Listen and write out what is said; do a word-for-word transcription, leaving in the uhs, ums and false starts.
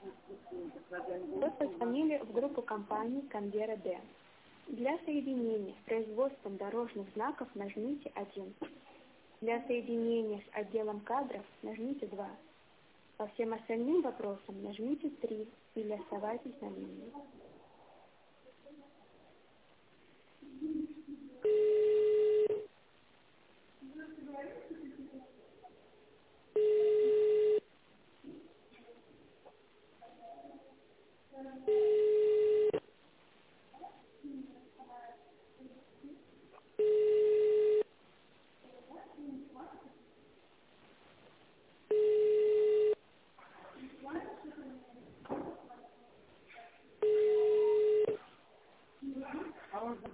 Вы позвонили в группу компаний Конгера Д. Для соединения с производством дорожных знаков нажмите один. Для соединения с отделом кадров нажмите два. По всем остальным вопросам нажмите три или оставайтесь на линии.